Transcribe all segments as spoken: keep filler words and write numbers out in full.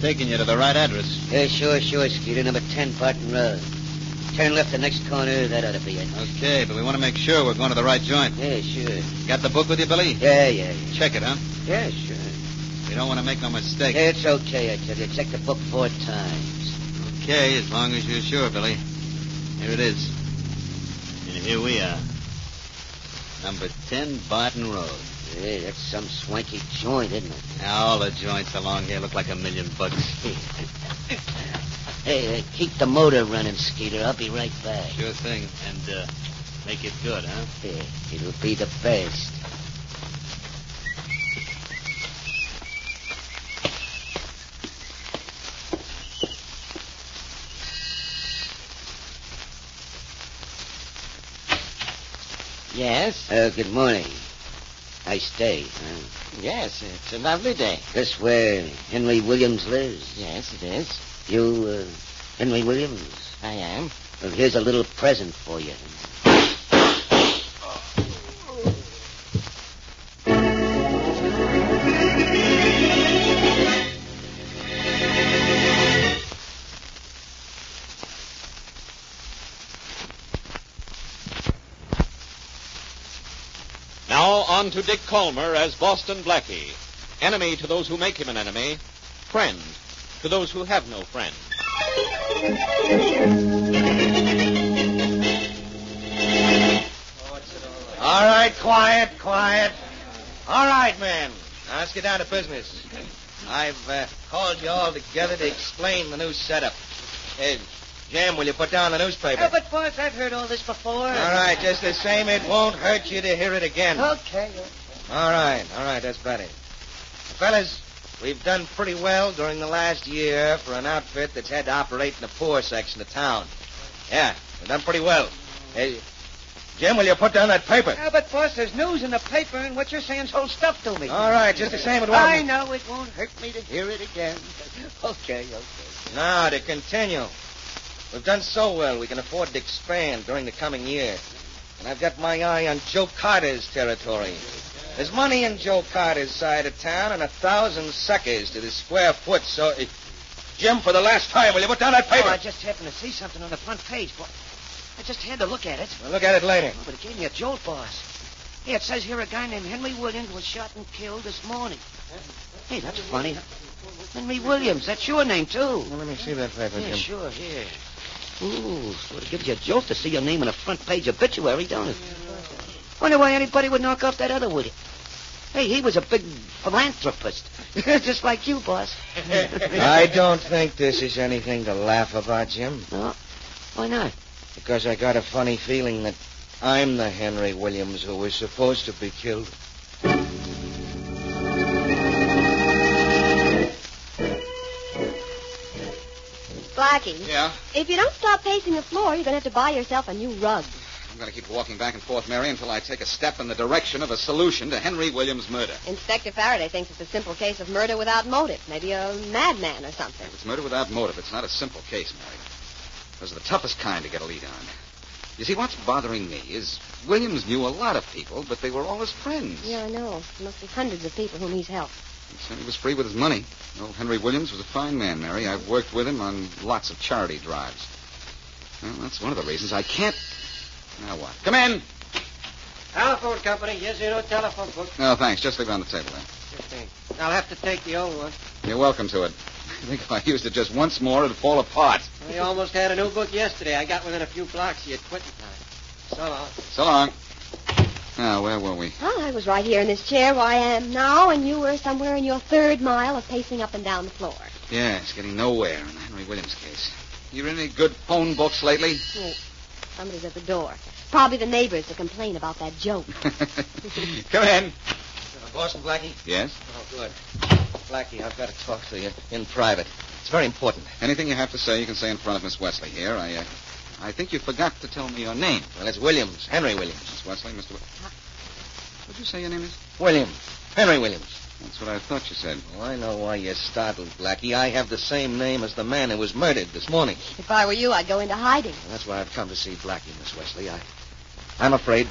taking you to the right address. Yeah, sure, sure, Skeeter. Number ten, Barton Road. Turn left the next corner. That ought to be it. Okay, but we want to make sure we're going to the right joint. Yeah, sure. Got the book with you, Billy? Yeah, yeah, yeah. Check it, huh? Yeah, sure. You don't want to make no mistake. Yeah, it's okay, I tell you. Check the book four times. Okay, as long as you're sure, Billy. Here it is. And here we are. Number ten, Barton Road. Yeah, that's some swanky joint, isn't it? Now, all the joints along here look like a million bucks. Hey, uh, keep the motor running, Skeeter. I'll be right back. Sure thing. And uh, make it good, huh? Yeah, it'll be the best. Yes? Uh, good morning. Nice day, huh? Yes, it's a lovely day. This where Henry Williams lives? Yes, it is. You, uh, Henry Williams? I am. Well, here's a little present for you. Now on to Dick Calmer as Boston Blackie. Enemy to those who make him an enemy. Friend to those who have no friend. All right, quiet, quiet. All right, man. Now let's get down to business. I've uh, called you all together to explain the new setup. Hey, Jim, will you put down the newspaper? Oh, but, boss, I've heard all this before. All right, just the same, it won't hurt you to hear it again. Okay, okay. All right, all right, that's better. Fellas, we've done pretty well during the last year for an outfit that's had to operate in the poor section of town. Yeah, we've done pretty well. Hey, Jim, will you put down that paper? Oh, but, boss, there's news in the paper, and what you're saying's whole stuff to me. All right, just the same, it won't... I know it won't hurt me to hear it again. Okay, okay. Now, to continue. We've done so well, we can afford to expand during the coming year. And I've got my eye on Joe Carter's territory. There's money in Joe Carter's side of town and a thousand suckers to the square foot, so... Uh, Jim, for the last time, will you put down that paper? Oh, I just happened to see something on the front page, boy. I just had to look at it. We'll look at it later. Oh, but it gave me a jolt, boss. Hey, it says here a guy named Henry Williams was shot and killed this morning. Hey, that's funny. Henry Williams, that's your name, too. Well, let me see that paper, Yeah, Jim. sure, here. Ooh, sort of gives you a jolt to see your name on a front-page obituary, don't it? Wonder why anybody would knock off that other Woody. Hey, he was a big philanthropist. Just like you, boss. I don't think this is anything to laugh about, Jim. No? Why not? Because I got a funny feeling that I'm the Henry Williams who was supposed to be killed. Blackie. Yeah? If you don't stop pacing the floor, you're going to have to buy yourself a new rug. I'm going to keep walking back and forth, Mary, until I take a step in the direction of a solution to Henry Williams' murder. Inspector Faraday thinks it's a simple case of murder without motive. Maybe a madman or something. If it's murder without motive, it's not a simple case, Mary. Those are the toughest kind to get a lead on. You see, what's bothering me is Williams knew a lot of people, but they were all his friends. Yeah, I know. There must be hundreds of people whom he's helped. He said he was free with his money. Old Henry Williams was a fine man, Mary. I've worked with him on lots of charity drives. Well, that's one of the reasons I can't... Now what? Come in! Telephone company. Yes, you know, telephone book. No, thanks. Just leave it on the table there. I'll have to take the old one. You're welcome to it. I think if I used it just once more, it'd fall apart. We almost had a new book yesterday. I got within a few blocks. You had quit in time. So long. So long. Now, where were we? Well, I was right here in this chair where I am now, and you were somewhere in your third mile of pacing up and down the floor. Yes, getting nowhere in the Henry Williams case. You read any good phone books lately? Oh, somebody's at the door. Probably the neighbors to complain about that joke. Come in. Uh, Boston, Blackie? Yes? Oh, good. Blackie, I've got to talk to you in private. It's very important. Anything you have to say, you can say in front of Miss Wesley here. I, uh, I think you forgot to tell me your name. Well, it's Williams. Henry Williams. Miss Wesley, Mister Wi- What'd you say your name is? Williams. Henry Williams. That's what I thought you said. Well, I know why you're startled, Blackie. I have the same name as the man who was murdered this morning. If I were you, I'd go into hiding. That's why I've come to see Blackie, Miss Wesley. I, I'm afraid that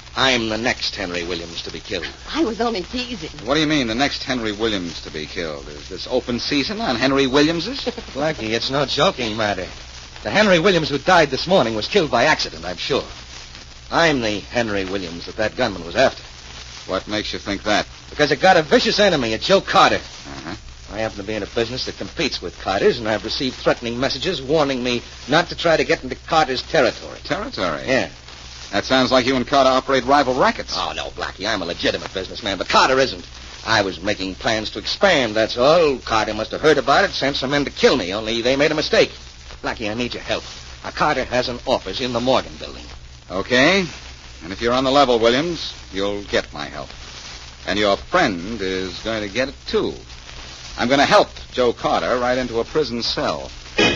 I'm the next Henry Williams to be killed. I was only teasing. What do you mean, the next Henry Williams to be killed? Is this open season on Henry Williamses? Blackie, it's no joking matter. The Henry Williams who died this morning was killed by accident, I'm sure. I'm the Henry Williams that that gunman was after. What makes you think that? Because I got a vicious enemy, a Joe Carter. Uh-huh. I happen to be in a business that competes with Carter's, and I've received threatening messages warning me not to try to get into Carter's territory. Territory? Yeah. That sounds like you and Carter operate rival rackets. Oh, no, Blackie, I'm a legitimate businessman, but Carter isn't. I was making plans to expand, that's all. Carter must have heard about it, sent some men to kill me, only they made a mistake. Blackie, I need your help. Now, Carter has an office in the Morgan building. Okay. And if you're on the level, Williams, you'll get my help. And your friend is going to get it, too. I'm going to help Joe Carter right into a prison cell.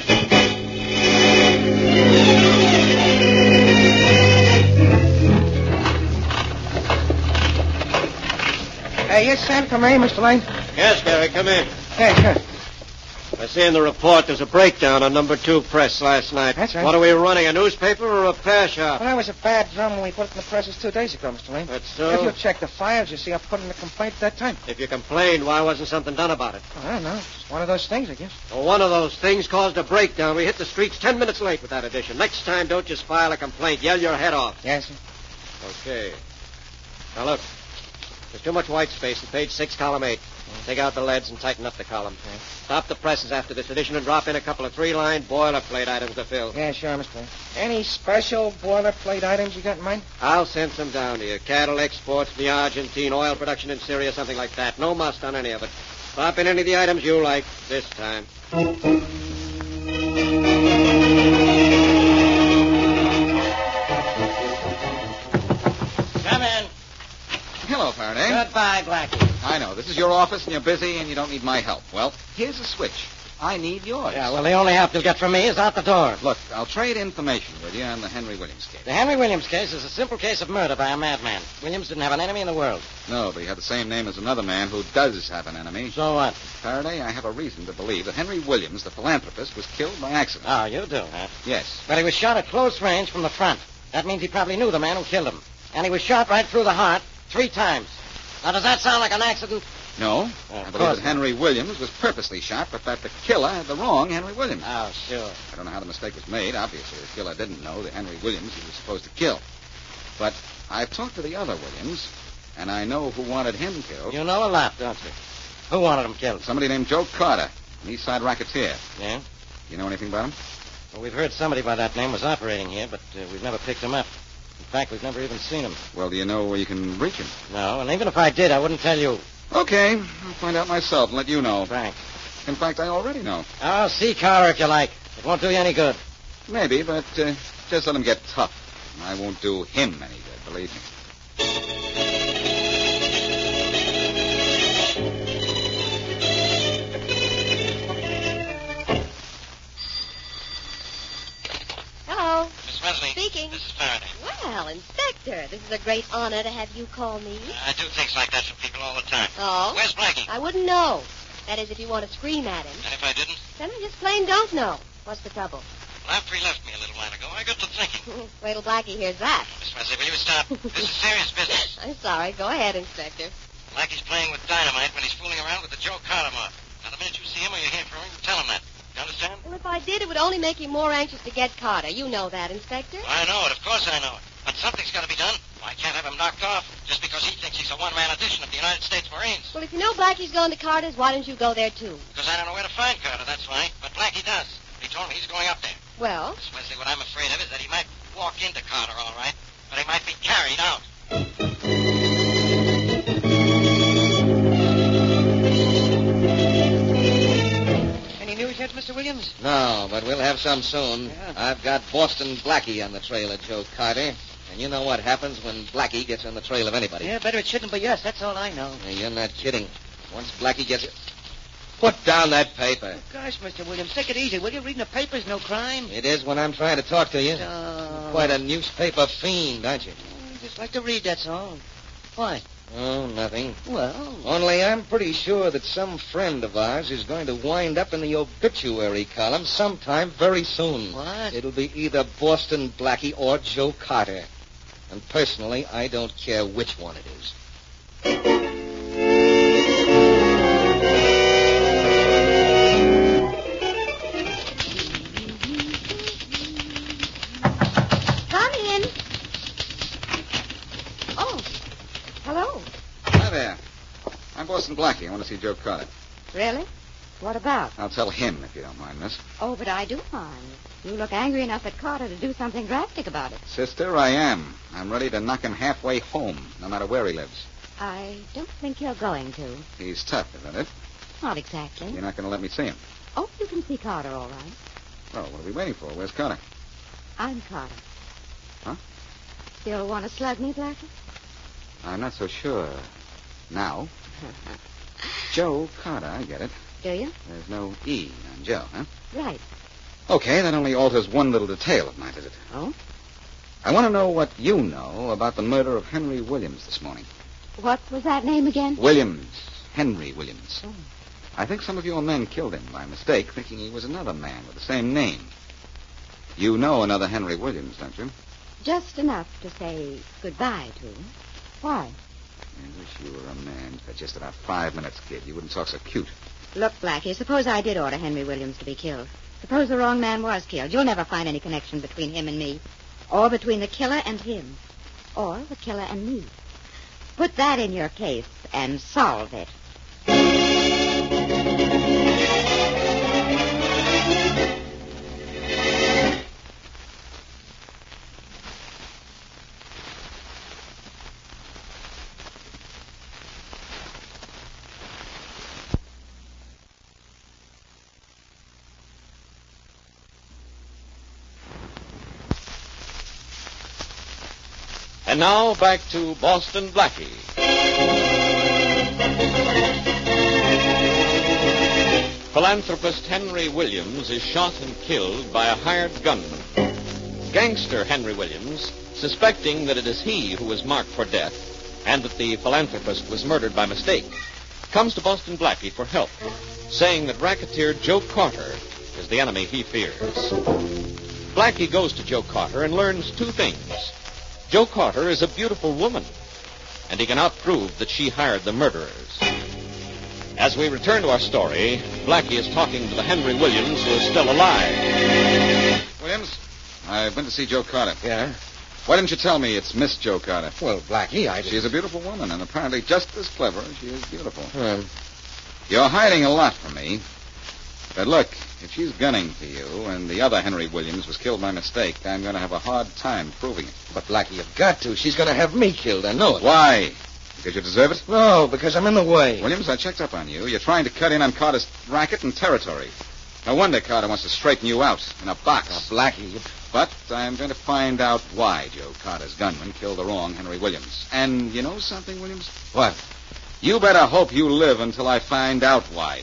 Hey, yes, Sam, come in, Mister Lane. Yes, Gary, come in. Hey, sure. I see in the report there's a breakdown on number two press last night. That's right. What are we running, a newspaper or a repair shop? Well, that was a bad drum when we put it in the presses two days ago, Mister Lane. That's so? If you check the files, you see I put in a complaint at that time. If you complained, why wasn't something done about it? I don't know. It's one of those things, I guess. Well, one of those things caused a breakdown. We hit the streets ten minutes late with that edition. Next time, don't just file a complaint. Yell your head off. Yes, sir. Okay. Now, look. There's too much white space in page six, column eight. Take out the leads and tighten up the column. Okay. Stop the presses after this edition and drop in a couple of three-line boilerplate items to fill. Yeah, sure, Mister Lane. Any special boilerplate items you got in mind? I'll send some down to you. Cattle exports, the Argentine, oil production in Syria, something like that. No must on any of it. Drop in any of the items you like this time. Come in. Hello, Faraday. Goodbye, Blackie. I know. This is your office, and you're busy, and you don't need my help. Well, here's a switch. I need yours. Yeah, well, the only help you'll get from me is out the door. Look, I'll trade information with you on the Henry Williams case. The Henry Williams case is a simple case of murder by a madman. Williams didn't have an enemy in the world. No, but he had the same name as another man who does have an enemy. So what? Faraday, I have a reason to believe that Henry Williams, the philanthropist, was killed by accident. Oh, you do, huh? Yes. But he was shot at close range from the front. That means he probably knew the man who killed him. And he was shot right through the heart three times. Now, does that sound like an accident? No. Uh, I of believe course that Henry Williams was purposely shot, but that the killer had the wrong Henry Williams. Oh, sure. I don't know how the mistake was made. Obviously, the killer didn't know the Henry Williams he was supposed to kill. But I've talked to the other Williams, and I know who wanted him killed. You know a lot, don't you? Who wanted him killed? Somebody named Joe Carter, an East Side racketeer. Yeah? You know anything about him? Well, we've heard somebody by that name was operating here, but uh, we've never picked him up. In fact, we've never even seen him. Well, do you know where you can reach him? No, and even if I did, I wouldn't tell you. Okay, I'll find out myself and let you know. Thanks. In fact, I already know. Oh, see Carter if you like. It won't do you any good. Maybe, but uh, just let him get tough. I won't do him any good, believe me. Hello. Miss Wesley. Speaking. This is Faraday. Well, Inspector, this is a great honor to have you call me. I do things like that for people all the time. Oh? Where's Blackie? I wouldn't know. That is, if you want to scream at him. And if I didn't? Then I just plain don't know. What's the trouble? Well, after he left me a little while ago, I got to thinking. Wait till Blackie hears that. Miss Wesley, will you stop? This is serious business. I'm sorry. Go ahead, Inspector. Blackie's playing with dynamite when he's fooling around with the Joe Carter mob. Now, the minute you see him or you hear from him, tell him that. You understand? Well, if I did, it would only make you more anxious to get Carter. You know that, Inspector. Well, I know it. Of course I know it. But something's got to be done. I can't have him knocked off just because he thinks he's a one-man addition of the United States Marines. Well, if you know Blackie's going to Carter's, why don't you go there, too? Because I don't know where to find Carter, that's why. But Blackie does. He told me he's going up there. Well? Miss Wesley, what I'm afraid of is that he might walk into Carter, all right, but he might be carried out. Any news yet, Mister Williams? No, but we'll have some soon. Yeah. I've got Boston Blackie on the trail of Joe Carter. And you know what happens when Blackie gets on the trail of anybody. Yeah, better it shouldn't be us. That's all I know. Hey, you're not kidding. Once Blackie gets... Put down that paper. Oh, gosh, Mister Williams, take it easy, will you? Reading the paper's no crime. It is when I'm trying to talk to you. Oh. Quite a newspaper fiend, aren't you? I just like to read, that's all. Why? Oh, nothing. Well, Only I'm pretty sure that some friend of ours is going to wind up in the obituary column sometime very soon. What? It'll be either Boston Blackie or Joe Carter. And personally, I don't care which one it is. Come in. Oh, hello. Hi there. I'm Boston Blackie. I want to see Joe Carter. Really? What about? I'll tell him if you don't mind, miss. Oh, but I do mind. You look angry enough at Carter to do something drastic about it. Sister, I am. I'm ready to knock him halfway home, no matter where he lives. I don't think you're going to. He's tough, isn't it? Not exactly. You're not going to let me see him. Oh, you can see Carter, all right. Well, what are we waiting for? Where's Carter? I'm Carter. Huh? You'll want to slug me, Blackie? I'm not so sure. Now. Joe Carter, I get it. Do you? There's no E on Joe, huh? Right. Okay, that only alters one little detail of my visit. Oh? I want to know what you know about the murder of Henry Williams this morning. What was that name again? Williams. Henry Williams. Oh. I think some of your men killed him by mistake, thinking he was another man with the same name. You know another Henry Williams, don't you? Just enough to say goodbye to. Why? I wish you were a man for just about five minutes, kid. You wouldn't talk so cute. Look, Blackie, suppose I did order Henry Williams to be killed. Suppose the wrong man was killed. You'll never find any connection between him and me. Or between the killer and him. Or the killer and me. Put that in your case and solve it. And now back to Boston Blackie. Philanthropist Henry Williams is shot and killed by a hired gunman. Gangster Henry Williams, suspecting that it is he who is marked for death and that the philanthropist was murdered by mistake, comes to Boston Blackie for help, saying that racketeer Joe Carter is the enemy he fears. Blackie goes to Joe Carter and learns two things. Joe Carter is a beautiful woman, and he cannot prove that she hired the murderers. As we return to our story, Blackie is talking to the Henry Williams who is still alive. Williams, I've been to see Joe Carter. Yeah? Why didn't you tell me it's Miss Joe Carter? Well, Blackie, I... She's a beautiful woman, and apparently just as clever as she is beautiful. Um, You're hiding a lot from me. But look, if she's gunning for you and the other Henry Williams was killed by mistake, I'm going to have a hard time proving it. but, Blackie, you've got to. She's going to have me killed. I know it. Why? Because you deserve it? No, because I'm in the way. Williams, I checked up on you. You're trying to cut in on Carter's racket and territory. No wonder Carter wants to straighten you out in a box. Now, Blackie, you... But I'm going to find out why Joe Carter's gunman killed the wrong Henry Williams. And you know something, Williams? What? You better hope you live until I find out why.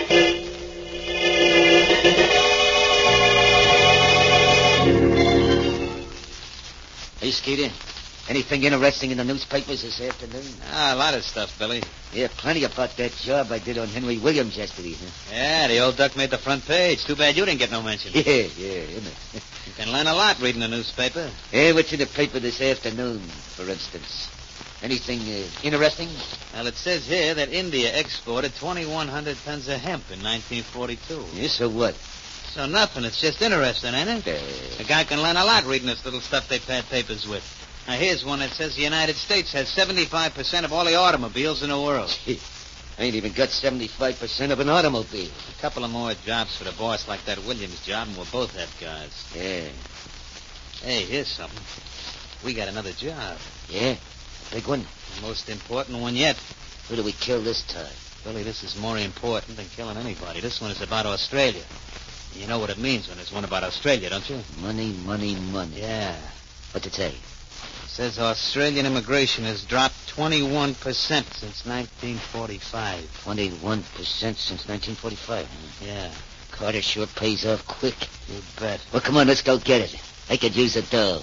Hey, Skeeter. Anything interesting in the newspapers this afternoon? Ah, a lot of stuff, Billy. Yeah, plenty about that job I did on Henry Williams yesterday, huh? Yeah, the old duck made the front page. Too bad you didn't get no mention. Yeah, yeah, isn't it? You can learn a lot reading the newspaper. Hey, what's in the paper this afternoon, for instance? Anything uh, interesting? Well, it says here that India exported twenty-one hundred tons of hemp in nineteen forty-two. Yeah, so what? So nothing. It's just interesting, ain't it? Uh, A guy can learn a lot reading this little stuff they pad papers with. Now, here's one that says the United States has seventy-five percent of all the automobiles in the world. Gee, I ain't even got seventy-five percent of an automobile. A couple of more jobs for the boss like that Williams job, and we'll both have guys. Yeah. Hey, here's something. We got another job. Yeah? Big one? The most important one yet. Who do we kill this time? Billy, this is more important than killing anybody. This one is about Australia. You know what it means when there's one about Australia, don't you? Money, money, money. Yeah. What's it say? It says Australian immigration has dropped twenty-one percent since nineteen forty-five. twenty-one percent since nineteen forty-five. Huh? Yeah, Carter sure pays off quick. you bet. Well, come on, let's go get it. I could use a dough.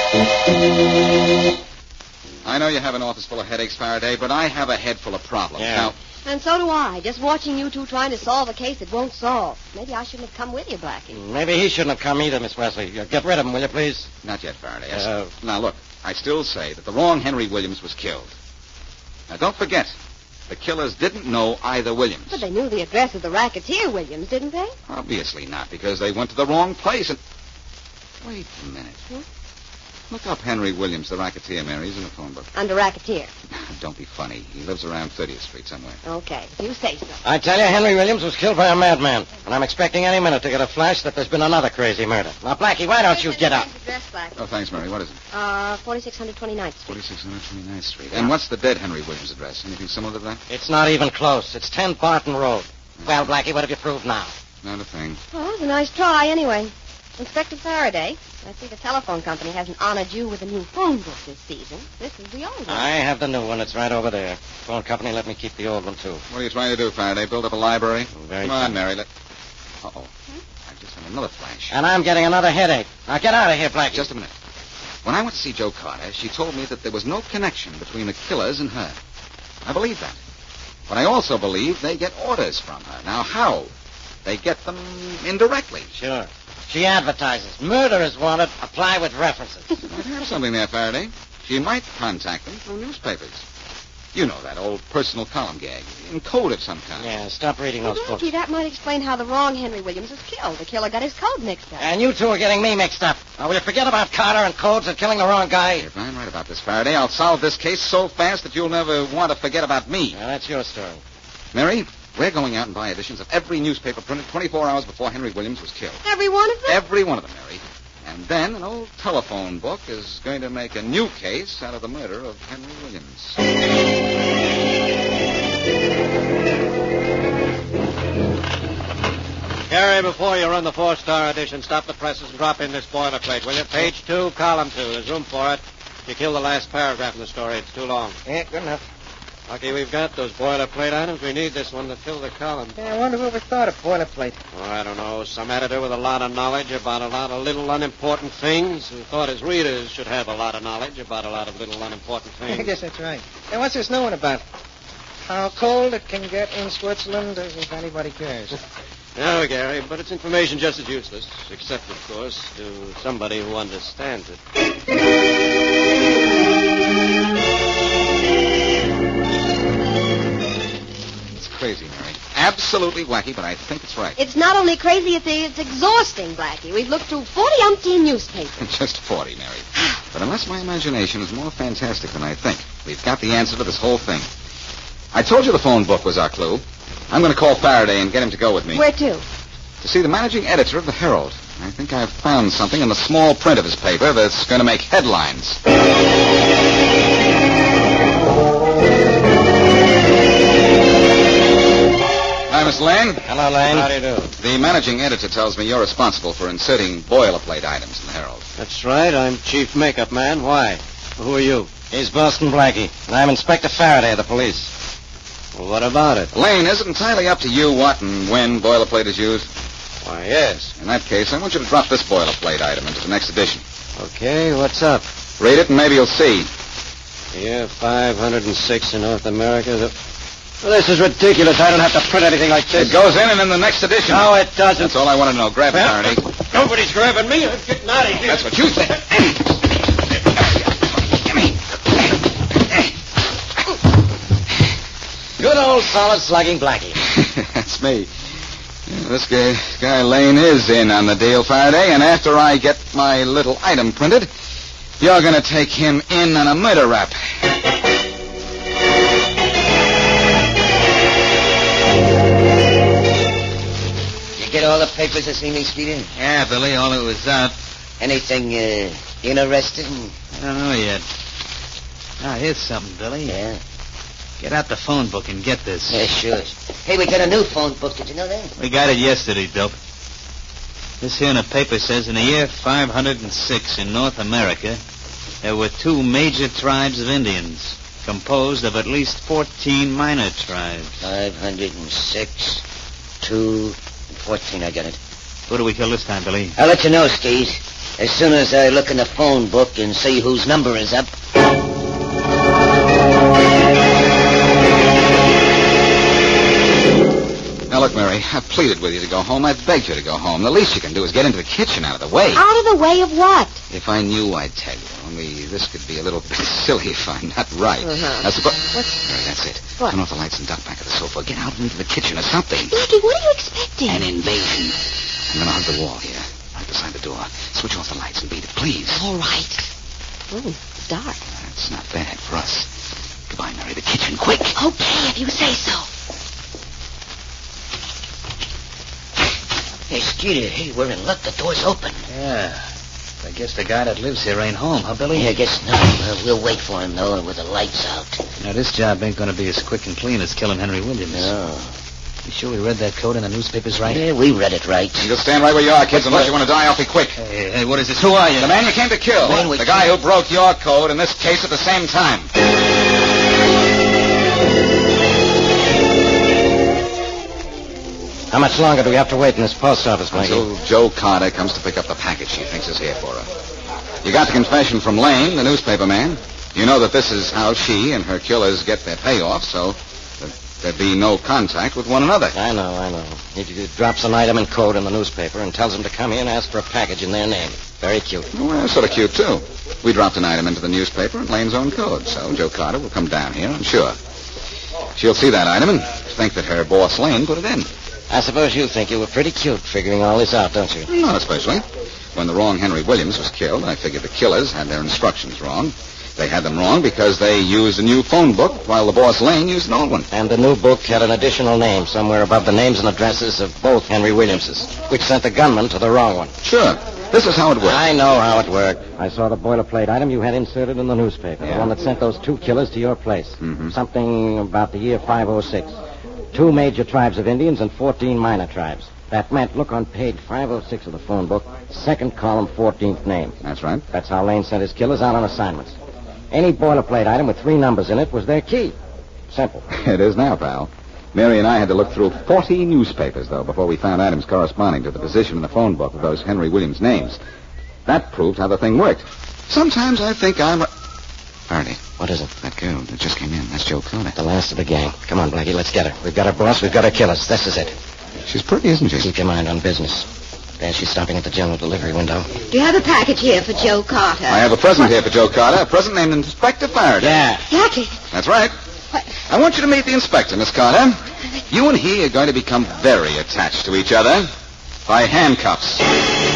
I know you have an office full of headaches, Faraday, but I have a head full of problems. Yeah. Now, And so do I. Just watching you two trying to solve a case that won't solve. Maybe I shouldn't have come with you, Blackie. Maybe he shouldn't have come either, Miss Wesley. Uh, Get rid of him, will you, please? Not yet, Faraday. Uh, now, look, I still say that the wrong Henry Williams was killed. Now, don't forget, the killers didn't know either Williams. But they knew the address of the racketeer, Williams, didn't they? Obviously not, because they went to the wrong place and... Wait a minute. Hmm? Look up Henry Williams, the racketeer, Mary. He's in the phone book. Under racketeer. Don't be funny. He lives around thirtieth Street somewhere. Okay, if you say so. I tell you, Henry Williams was killed by a madman. And I'm expecting any minute to get a flash that there's been another crazy murder. Now, Blackie, why don't you get up? Address, Blackie. Oh, thanks, Mary. What is it? Uh, forty-six hundred twenty-ninth Street. forty-six hundred twenty-ninth Street. And what's the dead Henry Williams address? Anything similar to that? It's not even close. It's ten Barton Road. Well, Blackie, what have you proved now? Not a thing. Well, it was a nice try, anyway. Inspector Faraday, I see the telephone company hasn't honored you with a new phone book this season. This is the old one. I have the new one. It's right over there. Phone company let me keep the old one, too. What are you trying to do, Faraday? Build up a library? Very Come on, fine. Mary. Let... Uh-oh. Hmm? I just had another flash. And I'm getting another headache. Now, get out of here, Blackie. Just a minute. When I went to see Joe Carter, she told me that there was no connection between the killers and her. I believe that. But I also believe they get orders from her. Now, how? They get them indirectly. Sure. She advertises. Murder is wanted. Apply with references. Might have something there, Faraday. She might contact them through newspapers. You know that old personal column gag. In code of some kind. Yeah, stop reading those Well, books. Blackie, that might explain how the wrong Henry Williams was killed. The killer got his code mixed up. And you two are getting me mixed up. Now, will you forget about Carter and codes and killing the wrong guy? If I'm right about this, Faraday, I'll solve this case so fast that you'll never want to forget about me. Yeah, that's your story. Mary, we're going out and buy editions of every newspaper printed twenty-four hours before Henry Williams was killed. Every one of them? Every one of them, Mary. And then an old telephone book is going to make a new case out of the murder of Henry Williams. Gary, before you run the four-star edition, stop the presses and drop in this boilerplate, will you? Page two, column two. There's room for it. You kill the last paragraph in the story. It's too long. Yeah, good enough. Lucky we've got those boilerplate items. We need this one to fill the column. Yeah, I wonder whoever thought of boilerplate. Oh, I don't know. Some editor with a lot of knowledge about a lot of little unimportant things who thought his readers should have a lot of knowledge about a lot of little unimportant things. I guess that's right. Now, what's this new one about? How cold it can get in Switzerland, if anybody cares. No, Gary, but it's information just as useless, except, of course, to somebody who understands it. It's crazy, Mary. Absolutely wacky, but I think it's right. It's not only crazy, it's, it's exhausting, Blackie. We've looked through forty umpteen newspapers. Just forty, Mary. But unless my imagination is more fantastic than I think, we've got the answer to this whole thing. I told you the phone book was our clue. I'm going to call Faraday and get him to go with me. Where to? To see the managing editor of the Herald. I think I've found something in the small print of his paper that's going to make headlines. Hi, Miss Lane. Hello, Lane. How do you do? The managing editor tells me you're responsible for inserting boilerplate items in the Herald. That's right. I'm chief makeup man. Why? Who are you? He's Boston Blackie, and I'm Inspector Faraday of the police. Well, what about it? Lane, is it entirely up to you what and when boilerplate is used? Why, yes. In that case, I want you to drop this boilerplate item into the next edition. Okay, what's up? Read it and maybe you'll see. Year five hundred six in North America. The... Well, this is ridiculous. I don't have to print anything like this. It goes in and in the next edition. No, it doesn't. That's all I want to know. Grab it, Well, Faraday. Nobody's grabbing me. I'm getting out of here. That's what you think. Good old solid slugging Blackie. That's me. Yeah, this guy, guy Lane is in on the deal, Faraday, and after I get my little item printed, you're going to take him in on a murder rap. You get all the papers this evening, Speedy? Yeah, Billy, all it was out. Anything uh, interesting? I don't know yet. Ah, here's something, Billy. Yeah. Get out the phone book and get this. Yeah, sure. Hey, we got a new phone book. Did you know that? We got it yesterday, Dope. This here in the paper says in the year five hundred six in North America, there were two major tribes of Indians, composed of at least fourteen minor tribes. five hundred six, two, fourteen. I got it. Who do we kill this time, Billy? I'll let you know, Steve. As soon as I look in the phone book and see whose number is up. Look, Mary, I've pleaded with you to go home. I've begged you to go home. The least you can do is get into the kitchen out of the way. Out of the way of what? If I knew, I'd tell you. Only this could be a little bit silly if I'm not right. Uh-huh. Now, suppose... What's... Mary, that's it. What? Turn off the lights and duck back of the sofa. Get out into the kitchen or something. Blackie, what are you expecting? An invasion. I'm going to hug the wall here, right beside the door. Switch off the lights and beat it, please. All right. Oh, it's dark. That's not bad for us. Goodbye, Mary. The kitchen, quick. Okay, if you say so. Hey, Skeeter, hey, we're in luck. The door's open. Yeah. I guess the guy that lives here ain't home, huh, Billy? Yeah, I guess not. Uh, we'll wait for him, though, with the lights out. Now, this job ain't going to be as quick and clean as killing Henry Williams. No. You sure we read that code in the newspapers right? Yeah, we read it right. You just stand right where you are, kids, unless you want to die awfully quick. Hey, hey, what is this? Who are you? The man you came to kill. The man we The guy who broke your code in this case at the same time. How much longer do we have to wait in this post office, Blackie? Until Joe Carter comes to pick up the package she thinks is here for her. You got the confession from Lane, the newspaper man. You know that this is how she and her killers get their payoff, so that there'd be no contact with one another. I know, I know. He, he drops an item and code in the newspaper and tells them to come here and ask for a package in their name. Very cute. Well, sort of cute, too. We dropped an item into the newspaper in Lane's own code, so Joe Carter will come down here, I'm sure. She'll see that item and think that her boss Lane put it in. I suppose you think you were pretty cute figuring all this out, don't you? Not especially. When the wrong Henry Williams was killed, I figured the killers had their instructions wrong. They had them wrong because they used a new phone book while the boss Lane used an old one. And the new book had an additional name somewhere above the names and addresses of both Henry Williamses, which sent the gunman to the wrong one. Sure. This is how it works. I know how it worked. I saw the boilerplate item you had inserted in the newspaper, Yeah. the one that sent those two killers to your place. Mhm. Something about the year five oh six. Two major tribes of Indians and fourteen minor tribes. That meant, look on page five oh six of the phone book, second column, fourteenth name. That's right. That's how Lane sent his killers out on assignments. Any boilerplate item with three numbers in it was their key. Simple. It is now, pal. Mary and I had to look through forty newspapers, though, before we found items corresponding to the position in the phone book of those Henry Williams names. That proved how the thing worked. Sometimes I think I'm... A... Faraday. What is it? That girl that just came in. That's Joe Carter. The last of the gang. Come on, Blackie, let's get her. We've got our boss, we've got our killers. This is it. She's pretty, isn't she? Keep your mind on business. There she's stopping at the general delivery window. Do you have a package here for Joe Carter? I have a present here for Joe Carter. A present named Inspector Faraday. Yeah. Blackie. That's right. What? I want you to meet the inspector, Miss Carter. You and he are going to become very attached to each other by handcuffs.